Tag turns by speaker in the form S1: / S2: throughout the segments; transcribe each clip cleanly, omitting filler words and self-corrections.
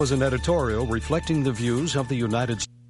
S1: Was an editorial reflecting the views of the United States.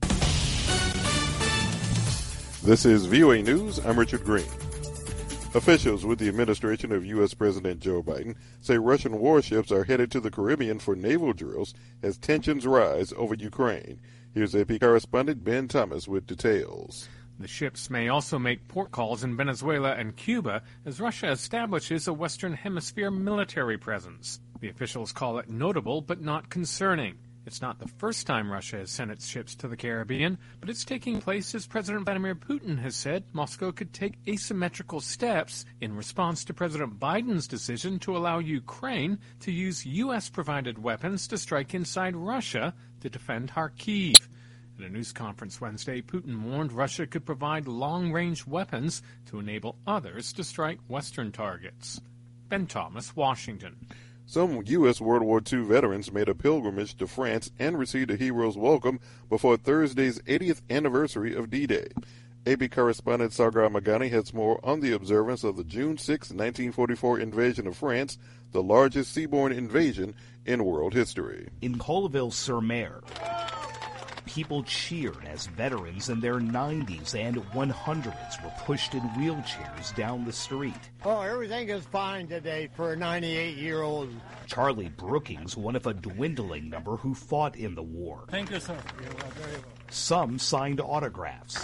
S2: This is VOA News. I'm Richard Green. Officials with the administration of U.S. President Joe Biden say Russian warships are headed to the Caribbean for naval drills as tensions rise over Ukraine. Here's AP correspondent Ben Thomas with details.
S3: The ships may also make port calls in Venezuela and Cuba as Russia establishes a Western Hemisphere military presence. The officials call it notable but not concerning. It's not the first time Russia has sent its ships to the Caribbean, but it's taking place as President Vladimir Putin has said Moscow could take asymmetrical steps in response to President Biden's decision to allow Ukraine to use U.S.-provided weapons to strike inside Russia to defend Kharkiv. At a news conference Wednesday, Putin warned Russia could provide long-range weapons to enable others to strike Western targets. Ben Thomas, Washington.
S2: Some U.S. World War II veterans made a pilgrimage to France and received a hero's welcome before Thursday's 80th anniversary of D-Day. AP correspondent Sagar Magani has more on the observance of the June 6, 1944 invasion of France, the largest seaborne invasion in world history.
S4: In Colleville-sur-Mer, people cheered as veterans in their 90s and 100s were pushed in wheelchairs down the street.
S5: Oh, everything is fine today for a 98-year-old.
S4: Charlie Brookings, one of a dwindling number who fought in the war.
S6: Thank you, sir.
S4: Some signed autographs,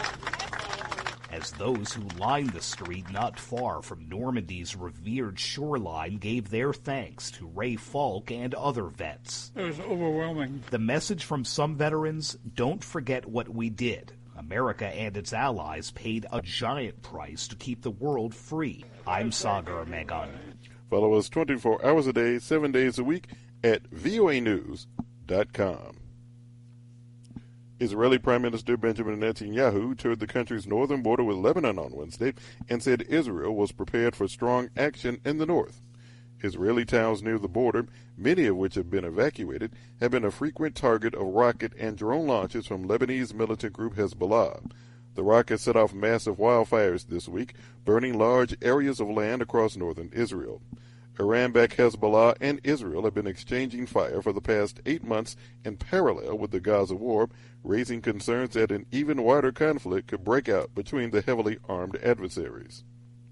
S4: as those who lined the street not far from Normandy's revered shoreline gave their thanks to Ray Falk and other vets.
S6: It was overwhelming.
S4: The message from some veterans, don't forget what we did. America and its allies paid a giant price to keep the world free. I'm Sagar Meghani.
S2: Follow us 24 hours a day, 7 days a week at voanews.com. Israeli Prime Minister Benjamin Netanyahu toured the country's northern border with Lebanon on Wednesday and said Israel was prepared for strong action in the north. Israeli towns near the border, many of which have been evacuated, have been a frequent target of rocket and drone launches from Lebanese militant group Hezbollah. The rockets set off massive wildfires this week, burning large areas of land across northern Israel. Iran-backed Hezbollah and Israel have been exchanging fire for the past 8 months in parallel with the Gaza war, raising concerns that an even wider conflict could break out between the heavily armed adversaries.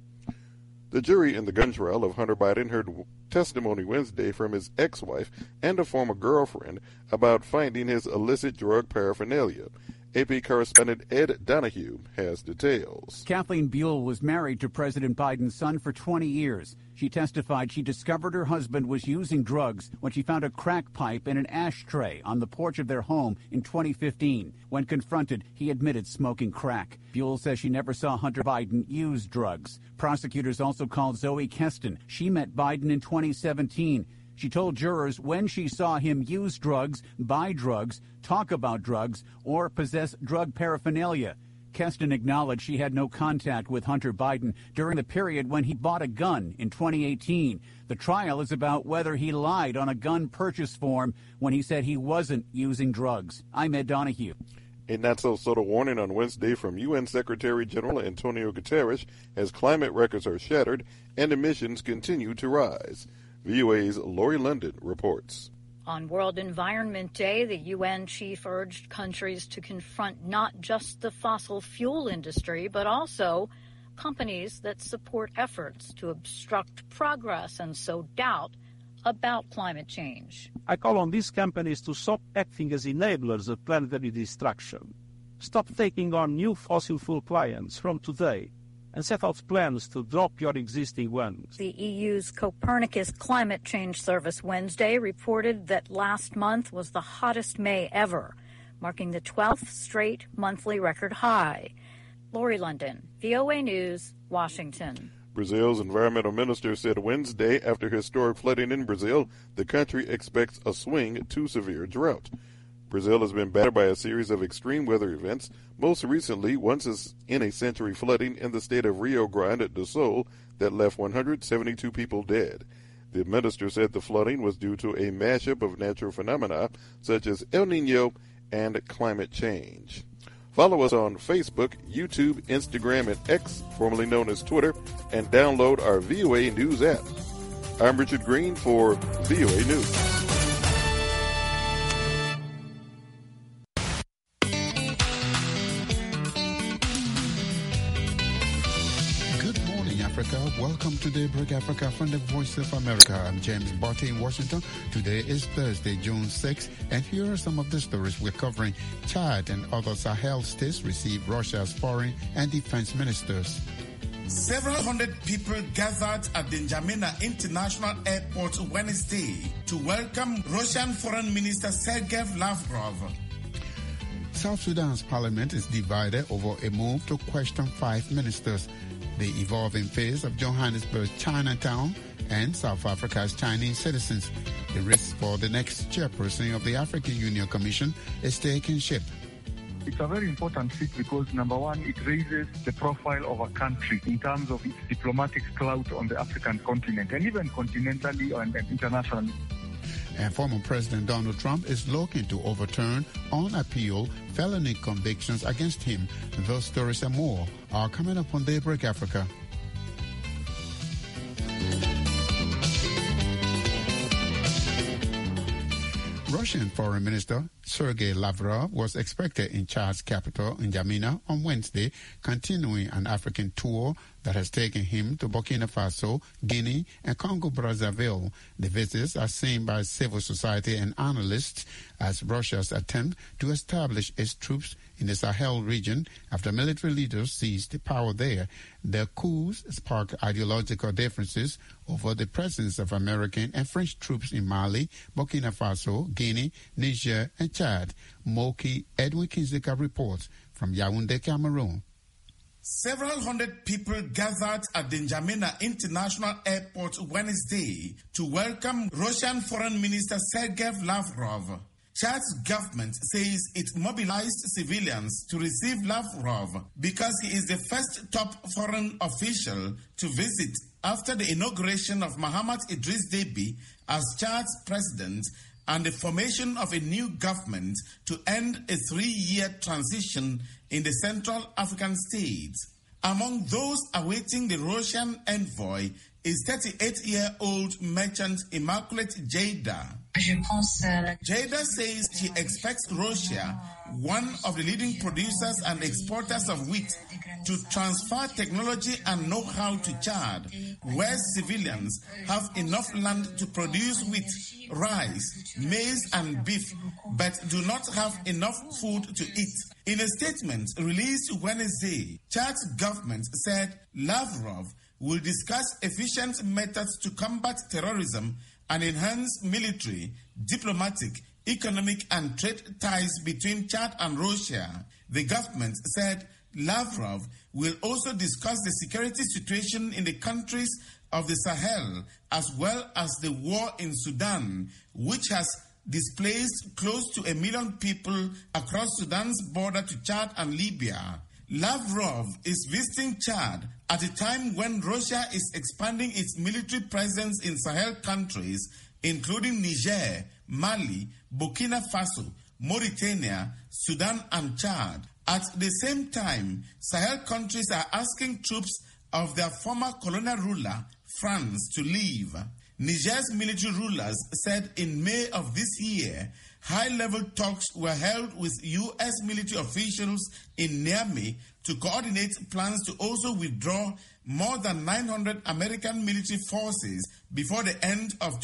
S2: The jury in the gun trial of Hunter Biden heard testimony Wednesday from his ex-wife and a former girlfriend about finding his illicit drug paraphernalia. AP correspondent Ed Donahue has details.
S7: Kathleen Buell was married to President Biden's son for 20 years. She testified she discovered her husband was using drugs when she found a crack pipe in an ashtray on the porch of their home in 2015. When confronted, he admitted smoking crack. Buell says she never saw Hunter Biden use drugs. Prosecutors also called Zoe Keston. She met Biden in 2017. She told jurors when she saw him use drugs, buy drugs, talk about drugs, or possess drug paraphernalia. Keston acknowledged she had no contact with Hunter Biden during the period when he bought a gun in 2018. The trial is about whether he lied on a gun purchase form when he said he wasn't using drugs. I'm Ed Donahue.
S2: A not-so-subtle warning on Wednesday from UN Secretary General Antonio Guterres as climate records are shattered and emissions continue to rise. VOA's Lori London reports.
S8: On World Environment Day, the UN chief urged countries to confront not just the fossil fuel industry, but also companies that support efforts to obstruct progress and sow doubt about climate change.
S9: I call on these companies to stop acting as enablers of planetary destruction. Stop taking on new fossil fuel clients from today and set out plans to drop your existing ones.
S8: The EU's Copernicus Climate Change Service Wednesday reported that last month was the hottest May ever, marking the 12th straight monthly record high. Lori London, VOA News, Washington.
S2: Brazil's environmental minister said Wednesday after historic flooding in Brazil, the country expects a swing to severe drought. Brazil has been battered by a series of extreme weather events, most recently once-in-a-century flooding in the state of Rio Grande do Sul that left 172 people dead. The minister said the flooding was due to a mashup of natural phenomena such as El Niño and climate change. Follow us on Facebook, YouTube, Instagram, and X, formerly known as Twitter, and download our VOA News app. I'm Richard Green for VOA News.
S6: Africa. Welcome to Daybreak Africa from the Voice of America. I'm James Barty in Washington. Today is Thursday, June 6th, and here are some of the stories we're covering. Chad and other Sahel states receive Russia's foreign and defense ministers.
S10: Several hundred people gathered at the N'Djamena International Airport Wednesday to welcome Russian Foreign Minister Sergei Lavrov.
S6: South Sudan's parliament is divided over a move to question 5 ministers. The evolving phase of Johannesburg's Chinatown and South Africa's Chinese citizens. The race for the next chairperson of the African Union Commission is taking shape.
S11: It's a very important seat because, number one, it raises the profile of a country in terms of its diplomatic clout on the African continent and even continentally and internationally.
S6: And former President Donald Trump is looking to overturn, on appeal, felony convictions against him. Those stories and more are coming up on Daybreak Africa. Russian Foreign Minister Sergei Lavrov was expected in Chad's capital, N'Djamena, on Wednesday, continuing an African tour that has taken him to Burkina Faso, Guinea, and Congo-Brazzaville. The visits are seen by civil society and analysts as Russia's attempt to establish its troops in the Sahel region after military leaders seized power there. Their coups sparked ideological differences over the presence of American and French troops in Mali, Burkina Faso, Guinea, Niger, and Chad. Moki Edwin Kinzeka reports from Yaoundé, Cameroon.
S10: Several hundred people gathered at the N'Djamena International Airport Wednesday to welcome Russian Foreign Minister Sergei Lavrov. Chad's government says it mobilized civilians to receive Lavrov because he is the first top foreign official to visit after the inauguration of Mahamat Idris Deby as Chad's president and the formation of a new government to end a 3-year transition in the Central African states. Among those awaiting the Russian envoy is 38-year-old merchant Immaculate Jada. Jada says she expects Russia, one of the leading producers and exporters of wheat, to transfer technology and know-how to Chad, where civilians have enough land to produce wheat, rice, maize and beef, but do not have enough food to eat. In a statement released Wednesday, Chad's government said Lavrov will discuss efficient methods to combat terrorism and enhance military, diplomatic, economic and trade ties between Chad and Russia. The government said Lavrov will also discuss the security situation in the countries of the Sahel as well as the war in Sudan, which has displaced close to 1 million people across Sudan's border to Chad and Libya. Lavrov is visiting Chad at a time when Russia is expanding its military presence in Sahel countries, including Niger, Mali, Burkina Faso, Mauritania, Sudan, and Chad. At the same time, Sahel countries are asking troops of their former colonial ruler, France, to leave. Niger's military rulers said in May of this year, high-level talks were held with U.S. military officials in Niamey to coordinate plans to also withdraw more than 900 American military forces before the end of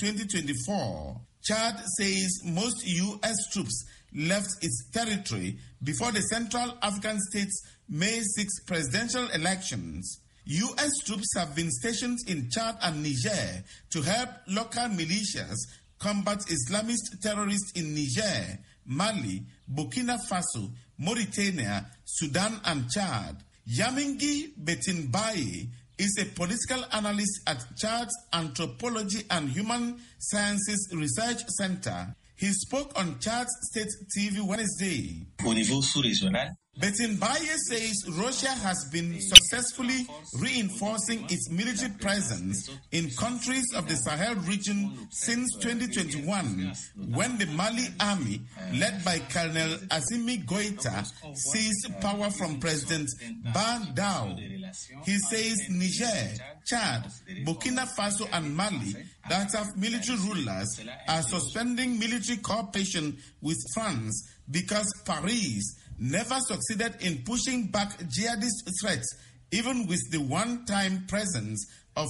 S10: 2024. Chad says most U.S. troops left its territory before the Central African States' May 6 presidential elections. U.S. troops have been stationed in Chad and Niger to help local militias combat Islamist terrorists in Niger, Mali, Burkina Faso, Mauritania, Sudan, and Chad. Yamingi Betinbaye is a political analyst at Chad's Anthropology and Human Sciences Research Center. He spoke on Chad's State TV Wednesday.
S12: Au niveau sous-régional,
S10: Betinbaye says Russia has been successfully reinforcing its military presence in countries of the Sahel region since 2021, when the Mali army, led by Colonel Assimi Goïta, seized power from President Ban Dao. He says Niger, Chad, Burkina Faso, and Mali that have military rulers are suspending military cooperation with France because Paris never succeeded in pushing back jihadist threats even with the one-time presence of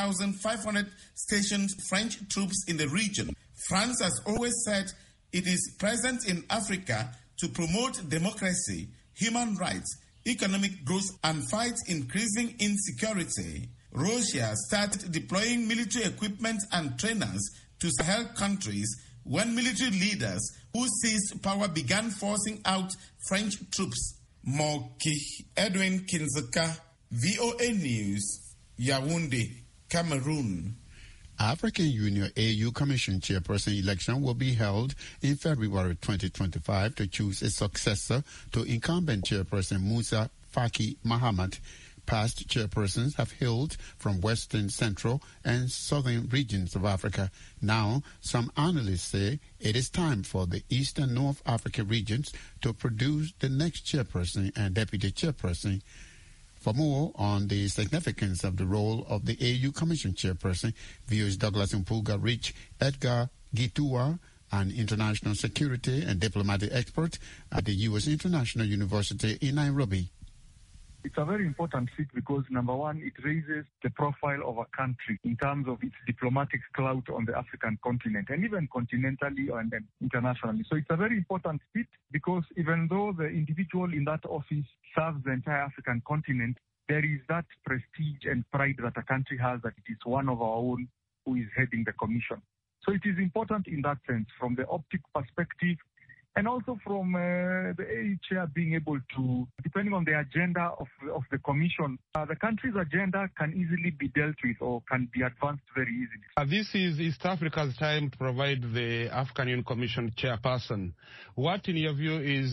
S10: 5,500 stationed French troops in the region. France has always said it is present in Africa to promote democracy, human rights, economic growth, and fight increasing insecurity. Russia started deploying military equipment and trainers to Sahel countries when military leaders who seized power began forcing out French troops. Moki Edwin Kinzeka, VOA News, Yaoundé, Cameroon.
S6: African Union AU Commission chairperson election will be held in February 2025 to choose a successor to incumbent chairperson Musa Faki Mahamat. Past chairpersons have hailed from western, central, and southern regions of Africa. Now, some analysts say it is time for the East and North Africa regions to produce the next chairperson and deputy chairperson. For more on the significance of the role of the AU Commission chairperson, VOA's Douglas Mpuga reached Edgar Gitua, an international security and diplomatic expert at the U.S. International University in Nairobi.
S11: It's a very important seat because, number one, it raises the profile of a country in terms of its diplomatic clout on the African continent and even continentally and internationally. So it's a very important seat because even though the individual in that office serves the entire African continent, there is that prestige and pride that a country has that it is one of our own who is heading the commission. So it is important in that sense, from the optic perspective, and also from the AU chair being able to, depending on the agenda of the commission, the country's agenda can easily be dealt with or can be advanced very easily.
S12: This is East Africa's time to provide the African Union Commission chairperson. What, in your view, is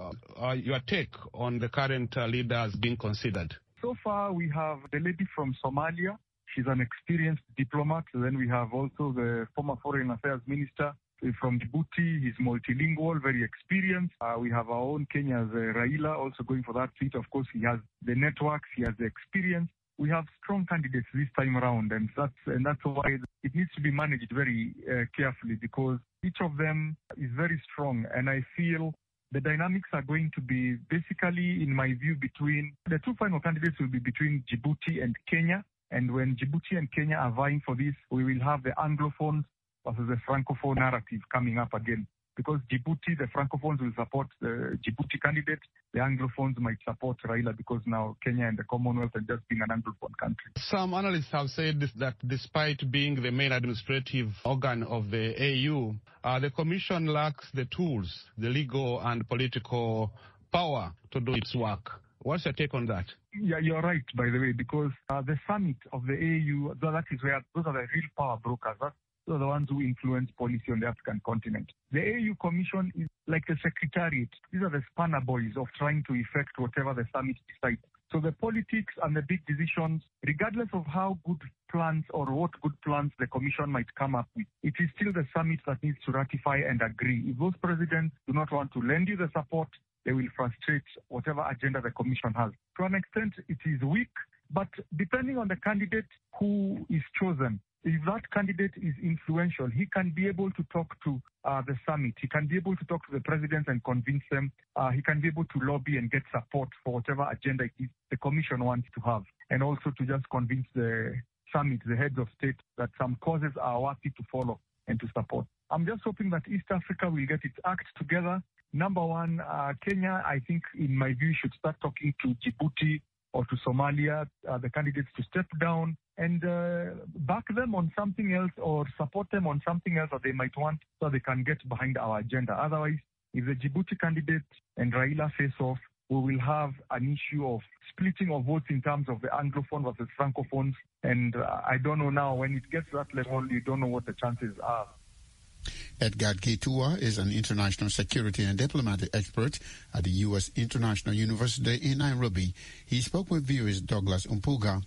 S12: your take on the current leaders being considered?
S11: So far, we have the lady from Somalia. She's an experienced diplomat. Then we have also the former foreign affairs minister from Djibouti. He's multilingual, very experienced. We have our own Kenya's Raila also going for that seat. Of course, he has the networks, he has the experience. We have strong candidates this time around, and that's why it needs to be managed very carefully because each of them is very strong. And I feel the dynamics are going to be basically, in my view, between the two final candidates will be between Djibouti and Kenya. And when Djibouti and Kenya are vying for this, we will have the Anglophones versus the Francophone narrative coming up again. Because Djibouti, the Francophones will support the Djibouti candidate. The Anglophones might support Raila because now Kenya and the Commonwealth are just being an Anglophone country.
S12: Some analysts have said that despite being the main administrative organ of the AU, the Commission lacks the tools, the legal and political power to do its work. What's your take on that?
S11: Yeah, you're right, by the way, because the summit of the AU, that is where those are the real power brokers. Those are the ones who influence policy on the African continent. The AU Commission is like the secretariat. These are the spanner boys of trying to effect whatever the summit decides. So the politics and the big decisions, regardless of how good plans or what good plans the Commission might come up with, it is still the summit that needs to ratify and agree. If those presidents do not want to lend you the support, they will frustrate whatever agenda the Commission has. To an extent, it is weak, but depending on the candidate who is chosen, if that candidate is influential, he can be able to talk to the summit. He can be able to talk to the presidents and convince them. He can be able to lobby and get support for whatever agenda it is the Commission wants to have. And also to just convince the summit, the heads of state, that some causes are worthy to follow and to support. I'm just hoping that East Africa will get its act together. Number one, Kenya, I think, in my view, should start talking to Djibouti or to Somalia, the candidates to step down and back them on something else or support them on something else that they might want so they can get behind our agenda. Otherwise, if the Djibouti candidate and Raila face off, we will have an issue of splitting of votes in terms of the Anglophone versus Francophones. And I don't know now, when it gets to that level, you don't know what the chances are.
S6: Edgar Gitua is an international security and diplomatic expert at the U.S. International University in Nairobi. He spoke with VOA's Douglas Mpuga.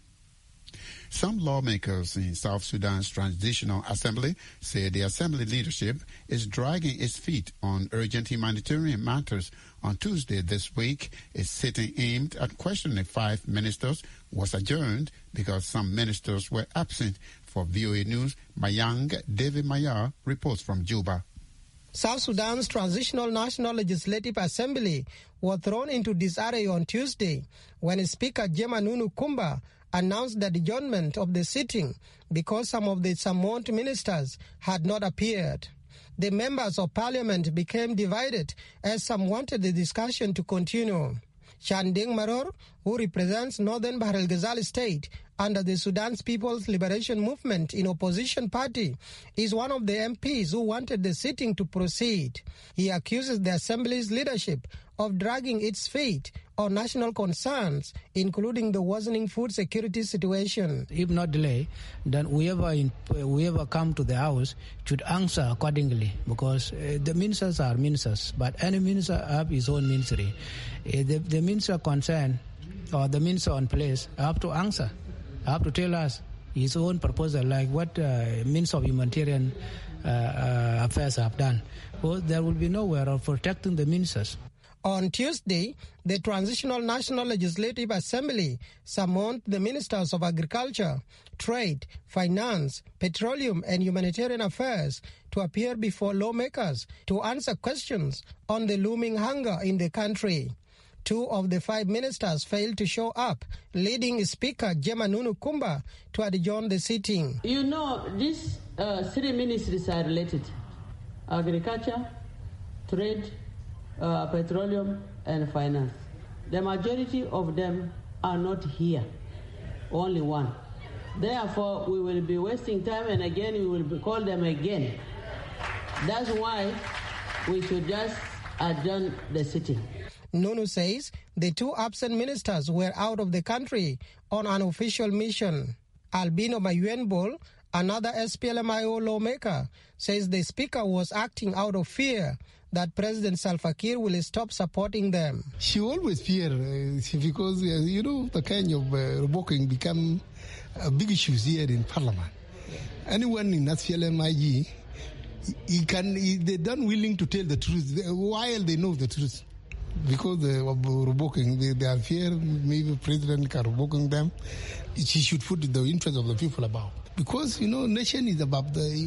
S6: Some lawmakers in South Sudan's Transitional Assembly say the assembly leadership is dragging its feet on urgent humanitarian matters. On Tuesday this week, a sitting aimed at questioning 5 ministers was adjourned because some ministers were absent. For VOA News, Mayang David Mayar reports from Juba.
S13: South Sudan's Transitional National Legislative Assembly was thrown into disarray on Tuesday when Speaker Jemanunu Kumba announced the adjournment of the sitting because some of the summoned ministers had not appeared. The members of parliament became divided as some wanted the discussion to continue. Shanding Maror, who represents Northern Bahr el Ghazal state under the Sudan's People's Liberation Movement in opposition party, is one of the MPs who wanted the sitting to proceed. He accuses the assembly's leadership of dragging its feet on national concerns, including the worsening food security situation.
S14: If not delay, then whoever come to the house should answer accordingly, because the ministers are ministers, but any minister have his own ministry. The minister concerned or the minister on place have to answer, have to tell us his own proposal, like what Minister of Humanitarian Affairs have done. Well, there will be nowhere of protecting the ministers.
S13: On Tuesday, the Transitional National Legislative Assembly summoned the Ministers of Agriculture, Trade, Finance, Petroleum and Humanitarian Affairs to appear before lawmakers to answer questions on the looming hunger in the country. 2 of the 5 ministers failed to show up, leading Speaker Jemanunu Kumba to adjourn the sitting.
S15: You know, these 3 ministries are related: agriculture, trade, petroleum and finance. The majority of them are not here, only one. Therefore, we will be wasting time, and again we will call them again. That's why we should just adjourn the sitting.
S13: Nunu says the 2 absent ministers were out of the country on an official mission. Albino Mayuenbol, another SPLMIO lawmaker, says the speaker was acting out of fear that President Salva Kiir will stop supporting them.
S16: She always fears because, the kind of revoking become big issues here in Parliament. Anyone in SPLMIG, they're not willing to tell the truth while they know the truth. Because of revoking, they are fear maybe President can revoking them. She should put the interest of the people above. Because, nation is above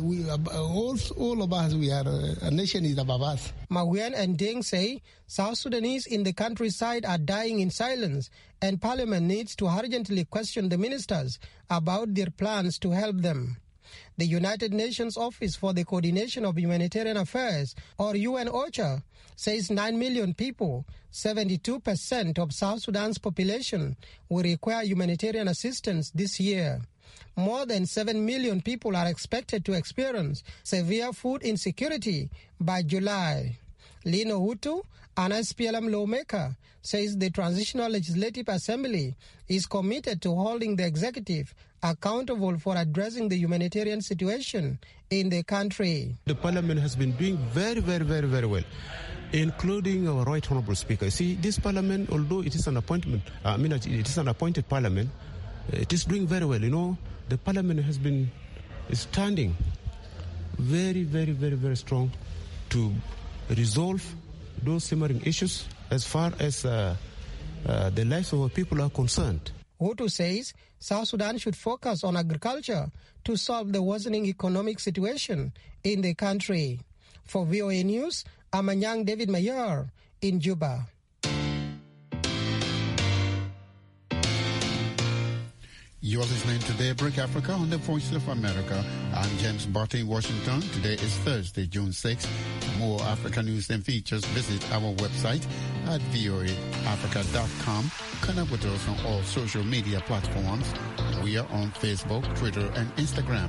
S16: all of us, a nation is above us.
S13: Mahuyan and Deng say South Sudanese in the countryside are dying in silence, and Parliament needs to urgently question the ministers about their plans to help them. The United Nations Office for the Coordination of Humanitarian Affairs, or UN-OCHA, says 9 million people, 72% of South Sudan's population, will require humanitarian assistance this year. More than 7 million people are expected to experience severe food insecurity by July. Lino Hutu, an SPLM lawmaker, says the Transitional Legislative Assembly is committed to holding the executive accountable for addressing the humanitarian situation in the country.
S17: The Parliament has been doing very, very, very, very well, including our Right Honourable Speaker. See, this Parliament, although it is an appointed Parliament, it is doing very well. The Parliament has been standing very, very, very, very strong to resolve those simmering issues as far as the lives of our people are concerned.
S13: Hutu says South Sudan should focus on agriculture to solve the worsening economic situation in the country. For VOA News, I'm Anyang David Mayer in Juba.
S6: You're listening to Daybreak Africa on the Voice of America. I'm James Barty in Washington. Today is Thursday, June 6th. For more African news and features, visit our website at voaafrica.com. Connect with us on all social media platforms. We are on Facebook, Twitter, and Instagram.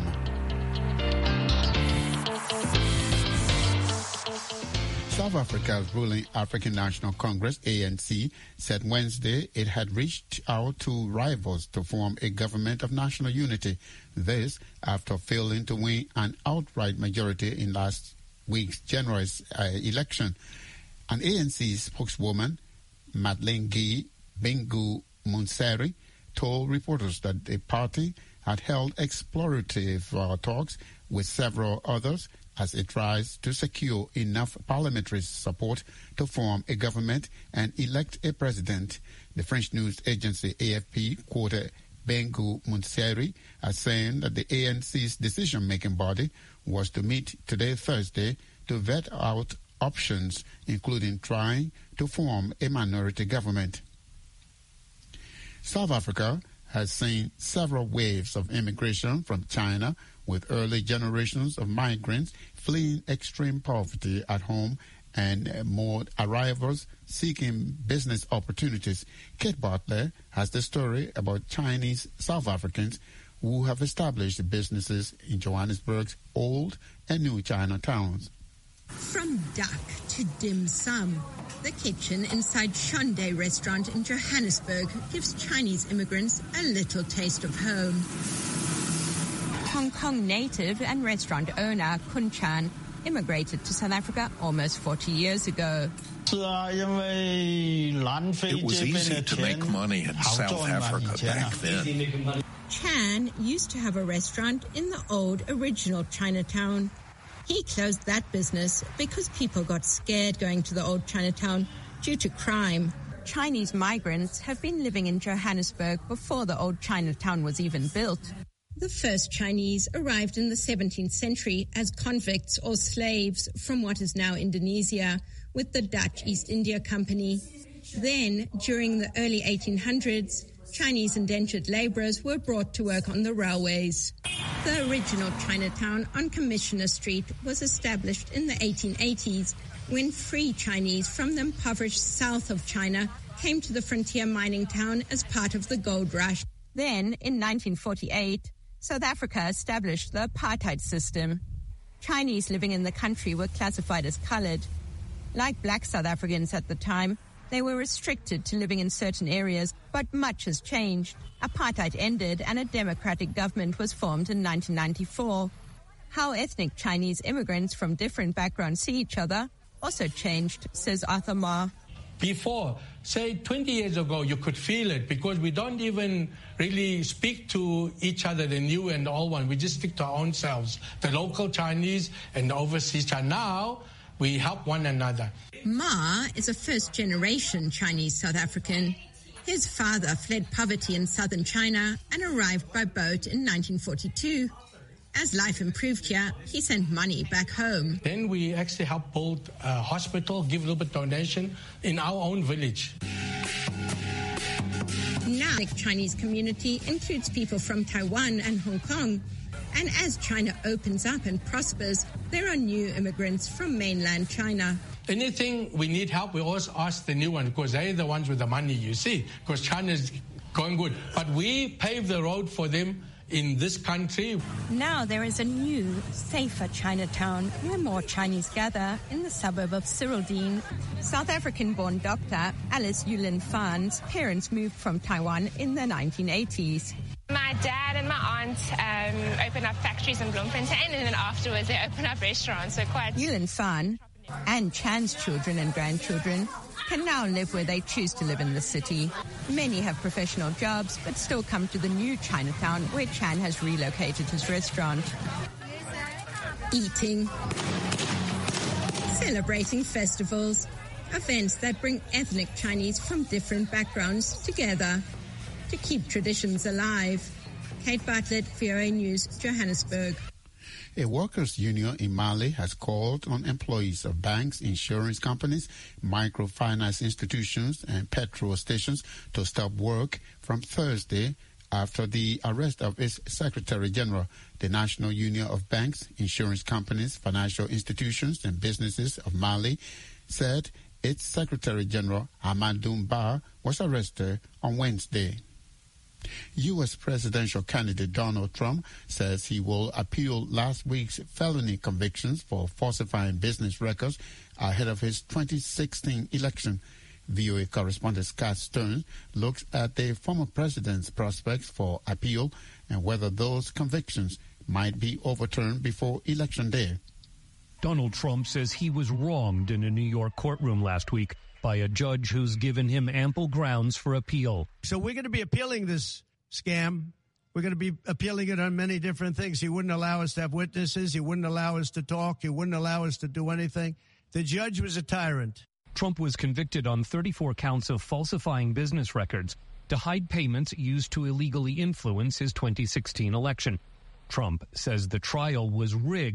S6: South Africa's ruling African National Congress, ANC, said Wednesday it had reached out to rivals to form a government of national unity. This after failing to win an outright majority in last week's general election. An ANC spokeswoman, Madeleine Guy Bengu Munseri, told reporters that the party had held explorative talks with several others as it tries to secure enough parliamentary support to form a government and elect a president. The French news agency AFP quoted Bengu Munseri as saying that the ANC's decision-making body was to meet today, Thursday, to vet out options, including trying to form a minority government. South Africa has seen several waves of immigration from China, with early generations of migrants fleeing extreme poverty at home and more arrivals seeking business opportunities. Kate Butler has the story about Chinese South Africans who have established businesses in Johannesburg's old and new Chinatowns.
S18: From duck to dim sum, the kitchen inside Shonde restaurant in Johannesburg gives Chinese immigrants a little taste of home. Hong Kong native and restaurant owner Kun Chan immigrated to South Africa almost 40 years ago.
S19: It was easy to make money in South Africa back then.
S18: Chan used to have a restaurant in the old original Chinatown. He closed that business because people got scared going to the old Chinatown due to crime. Chinese migrants have been living in Johannesburg before the old Chinatown was even built. The first Chinese arrived in the 17th century as convicts or slaves from what is now Indonesia with the Dutch East India Company. Then, during the early 1800s, Chinese indentured laborers were brought to work on the railways. The original Chinatown on Commissioner Street was established in the 1880s when free Chinese from the impoverished south of China came to the frontier mining town as part of the gold rush. Then, in 1948, South Africa established the apartheid system. Chinese living in the country were classified as coloured. Like black South Africans at the time, they were restricted to living in certain areas, but much has changed. Apartheid ended and a democratic government was formed in 1994. How ethnic Chinese immigrants from different backgrounds see each other also changed, says Arthur Ma.
S20: Before, say 20 years ago, you could feel it because we don't even really speak to each other, the new and the old one. We just speak to our own selves, the local Chinese and the overseas Chinese. Now, we help one another.
S18: Ma is a first-generation Chinese South African. His father fled poverty in southern China and arrived by boat in 1942. As life improved here, he sent money back home.
S20: Then we actually helped build a hospital, give a little bit donation in our own village.
S18: Now the Chinese community includes people from Taiwan and Hong Kong. And as China opens up and prospers, there are new immigrants from mainland China.
S20: Anything we need help, we always ask the new one because they're the ones with the money, you see, because China's going good. But we pave the road for them in this country.
S18: Now there is a new, safer Chinatown where more Chinese gather in the suburb of Cyrildene. South African-born doctor Alice Yulin Phan's parents moved from Taiwan in the 1980s.
S21: My dad and my aunt opened up factories in Bloemfontein, and then afterwards they opened up restaurants. So quite.
S18: Yulin Phan and Chan's children and grandchildren can now live where they choose to live in the city. Many have professional jobs, but still come to the new Chinatown where Chan has relocated his restaurant. Eating, celebrating festivals, events that bring ethnic Chinese from different backgrounds together to keep traditions alive. Kate Bartlett, VOA News, Johannesburg.
S6: A workers' union in Mali has called on employees of banks, insurance companies, microfinance institutions, and petrol stations to stop work from Thursday after the arrest of its Secretary General. The National Union of Banks, Insurance Companies, Financial Institutions, and Businesses of Mali said its Secretary General, Amadou Ba, was arrested on Wednesday. U.S. presidential candidate Donald Trump says he will appeal last week's felony convictions for falsifying business records ahead of his 2016 election. VOA correspondent Scott Stern looks at the former president's prospects for appeal and whether those convictions might be overturned before Election Day.
S22: Donald Trump says he was wronged in a New York courtroom last week by a judge who's given him ample grounds for appeal.
S23: So we're going to be appealing this scam. We're going to be appealing it on many different things. He wouldn't allow us to have witnesses. He wouldn't allow us to talk. He wouldn't allow us to do anything. The judge was a tyrant.
S22: Trump was convicted on 34 counts of falsifying business records to hide payments used to illegally influence his 2016 election. Trump says the trial was rigged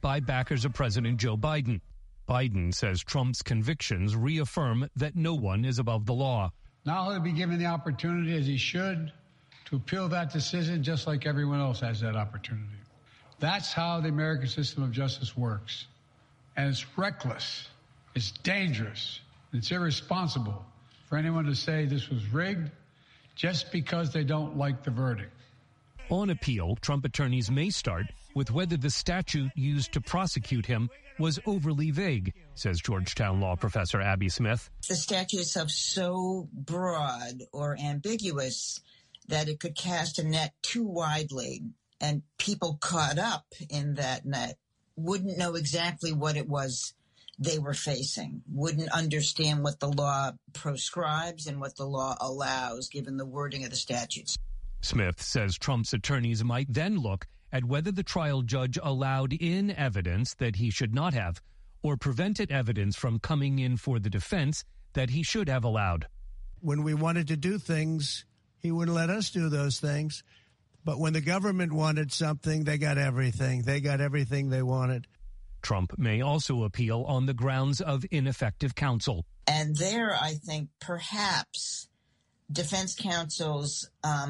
S22: by backers of President Joe Biden. Biden says Trump's convictions reaffirm that no one is above the law.
S1: Now he'll be given the opportunity, as he should, to appeal that decision just like everyone else has that opportunity. That's how the American system of justice works. And it's reckless, it's dangerous, it's irresponsible for anyone to say this was rigged just because they don't like the verdict.
S22: On appeal, Trump attorneys may start with whether the statute used to prosecute him was overly vague, says Georgetown law professor Abby Smith.
S3: The statute itself so broad or ambiguous that it could cast a net too widely, and people caught up in that net wouldn't know exactly what it was they were facing, wouldn't understand what the law proscribes and what the law allows, given the wording of the statutes.
S22: Smith says Trump's attorneys might then look at whether the trial judge allowed in evidence that he should not have, or prevented evidence from coming in for the defense that he should have allowed.
S23: When we wanted to do things, he wouldn't let us do those things. But when the government wanted something, they got everything. They got everything they wanted.
S22: Trump may also appeal on the grounds of ineffective counsel.
S3: And there, I think, perhaps defense counsel's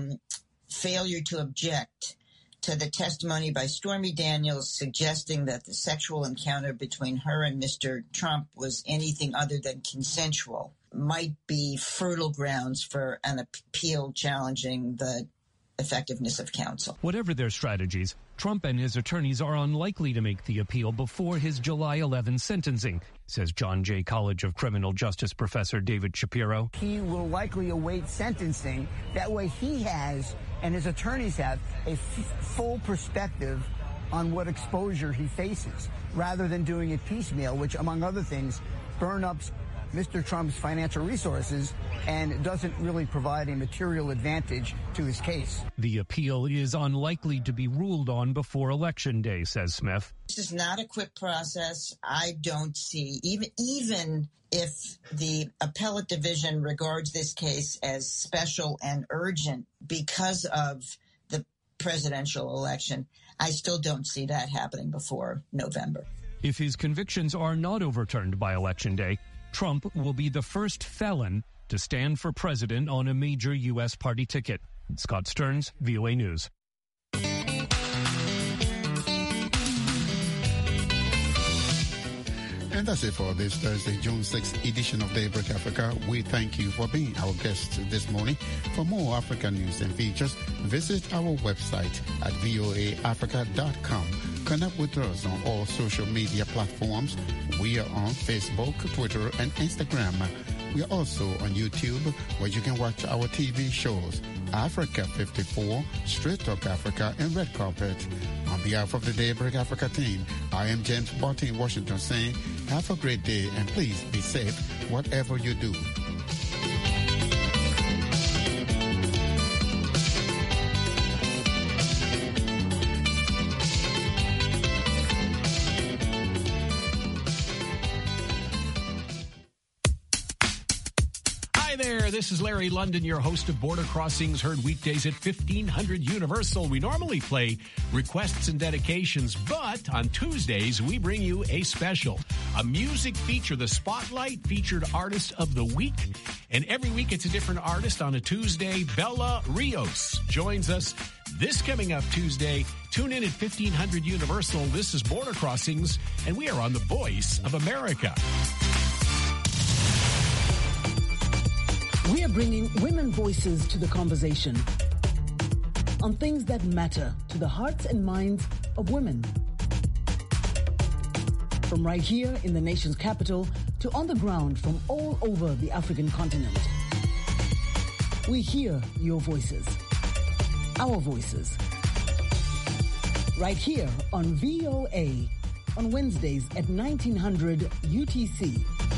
S3: failure to object to the testimony by Stormy Daniels suggesting that the sexual encounter between her and Mr. Trump was anything other than consensual might be fertile grounds for an appeal challenging the effectiveness of counsel.
S22: Whatever their strategies, Trump and his attorneys are unlikely to make the appeal before his July 11 sentencing, says John Jay College of Criminal Justice professor David Shapiro.
S5: He will likely await sentencing. That way he has, and his attorneys have, a full perspective on what exposure he faces, rather than doing it piecemeal, which, among other things, burn up Mr. Trump's financial resources and doesn't really provide a material advantage to his case.
S22: The appeal is unlikely to be ruled on before Election Day, says Smith.
S3: This is not a quick process. I don't see, even if the appellate division regards this case as special and urgent because of the presidential election, I still don't see that happening before November.
S22: If his convictions are not overturned by Election Day, Trump will be the first felon to stand for president on a major U.S. party ticket. Scott Stearns, VOA News.
S6: And that's it for this Thursday, June 6th edition of Daybreak Africa. We thank you for being our guests this morning. For more African news and features, visit our website at voaafrica.com. Connect with us on all social media platforms. We are on Facebook, Twitter, and Instagram. We are also on YouTube, where you can watch our TV shows, Africa 54, Straight Talk Africa, and Red Carpet. On behalf of the Daybreak Africa team, I am James Barton in Washington saying, have a great day and please be safe whatever you do.
S4: This is Larry London, your host of Border Crossings, heard weekdays at 1500 Universal. We normally play requests and dedications, but on Tuesdays, we bring you a special, a music feature, the Spotlight Featured Artist of the Week. And every week it's a different artist. On a Tuesday, Bella Rios joins us this coming up Tuesday. Tune in at 1500 Universal. This is Border Crossings, and we are on the Voice of America.
S24: We are bringing women voices to the conversation on things that matter to the hearts and minds of women. From right here in the nation's capital to on the ground from all over the African continent. We hear your voices, our voices, right here on VOA on Wednesdays at 1900 UTC.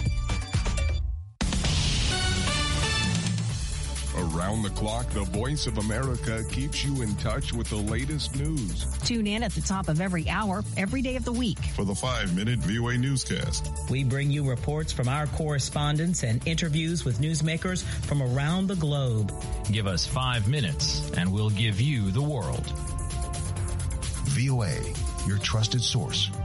S25: Around the clock, the Voice of America keeps you in touch with the latest news.
S26: Tune in at the top of every hour, every day of the week.
S25: For the 5-minute VOA newscast.
S27: We bring you reports from our correspondents and interviews with newsmakers from around the globe.
S28: Give us 5 minutes and we'll give you the world.
S29: VOA, your trusted source